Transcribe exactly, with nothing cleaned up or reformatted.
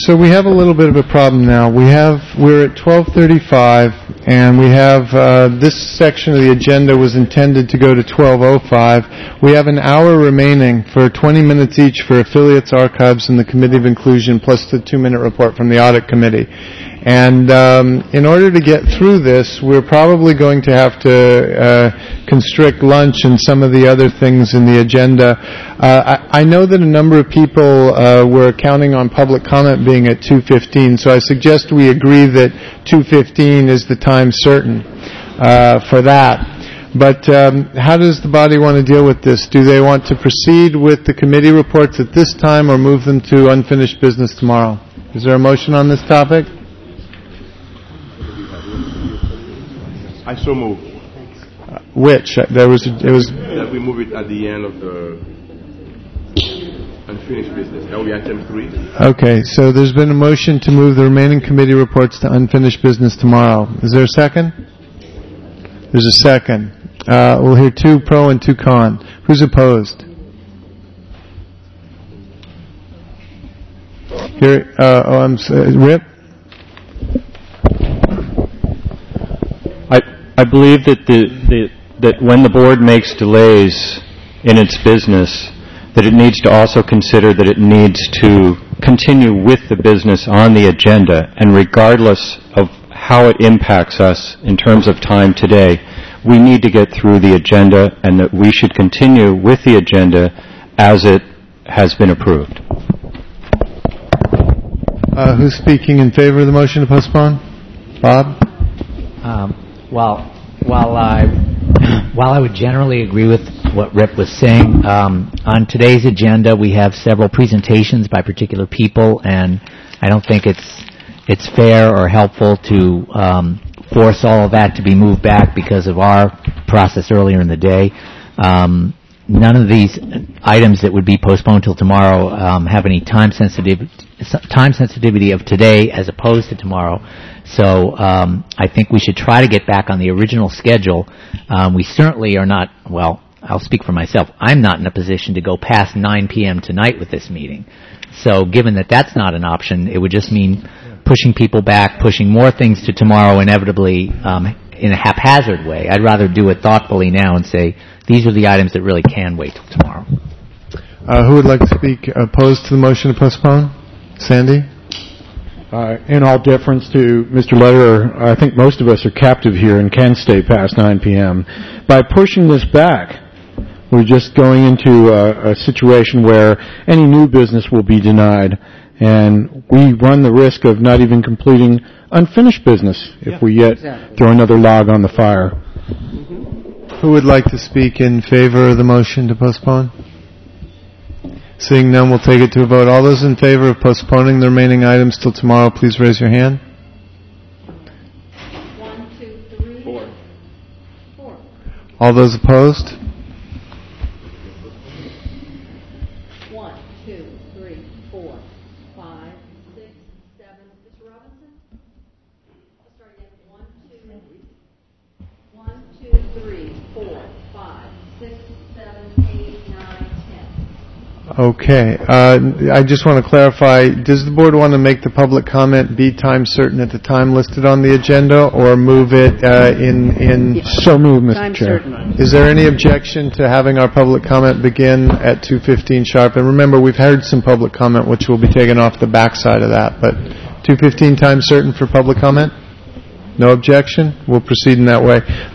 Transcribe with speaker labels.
Speaker 1: So we have a little bit of a problem now. We have, we're at twelve thirty-five, and we have, uh, this section of the agenda was intended to go to twelve oh five. We have an hour remaining for twenty minutes each for affiliates, archives, and the Committee of Inclusion, plus the two-minute report from the Audit Committee. And um, in order to get through this, we're probably going to have to uh, constrict lunch and some of the other things in the agenda. Uh, I, I know that a number of people uh, were counting on public comment being at two fifteen, so I suggest we agree that two fifteen is the time certain uh, for that. But um, how does the body want to deal with this? Do they want to proceed with the committee reports at this time or move them to unfinished business tomorrow? Is there a motion on this topic?
Speaker 2: I so move.
Speaker 1: Uh, which? Uh, there was. A, it was.
Speaker 2: That we move it at the end of the unfinished business. That will be item three.
Speaker 1: Okay, so there's been a motion to move the remaining committee reports to unfinished business tomorrow. Is there a second? There's a second. Uh, we'll hear two pro and two con. Who's opposed? Here. Uh, oh, I'm. Uh, Rip.
Speaker 3: I, I believe that the, the that when the board makes delays in its business, that it needs to also consider that it needs to continue with the business on the agenda, and regardless of how it impacts us in terms of time today, we need to get through the agenda, and that we should continue with the agenda as it has been approved.
Speaker 1: Uh, who's speaking in favor of the motion to postpone? Bob?
Speaker 4: Um, While while I while I would generally agree with what Rip was saying, um, on today's agenda we have several presentations by particular people, and I don't think it's it's fair or helpful to um, force all of that to be moved back because of our process earlier in the day. Um, none of these items that would be postponed till tomorrow um, have any time sensitivity time sensitivity of today as opposed to tomorrow. So um, I think we should try to get back on the original schedule. Um, we certainly are not, well, I'll speak for myself. I'm not in a position to go past nine p.m. tonight with this meeting. So given that that's not an option, it would just mean pushing people back, pushing more things to tomorrow inevitably um, in a haphazard way. I'd rather do it thoughtfully now and say, these are the items that really can wait till tomorrow.
Speaker 1: Uh, who would like to speak opposed to the motion to postpone? Sandy?
Speaker 5: Uh, in all deference to Mister Lederer, I think most of us are captive here and can stay past nine p.m. By pushing this back, we're just going into a, a situation where any new business will be denied, and we run the risk of not even completing unfinished business if yeah, we yet exactly. throw another log on the fire.
Speaker 1: Mm-hmm. Who would like to speak in favor of the motion to postpone? Seeing none, we'll take it to a vote. All those in favor of postponing the remaining items till tomorrow, please raise your hand.
Speaker 6: One, two, three. Four. Four.
Speaker 1: All those opposed?
Speaker 6: One, two, three, four, five, six, seven. Mister Robinson? I'll start again. One, two, one, two, three, four, five, six, seven, eight, nine, ten.
Speaker 1: Okay. Uh, I just want to clarify, does the board want to make the public comment be time certain at the time listed on the agenda, or move it uh, in... in
Speaker 5: so move, Mister
Speaker 6: Time
Speaker 5: Chair.
Speaker 6: certain.
Speaker 1: Is there any objection to having our public comment begin at two fifteen sharp? And remember, we've heard some public comment, which will be taken off the backside of that. But two fifteen time certain for public comment? No objection? We'll proceed in that way.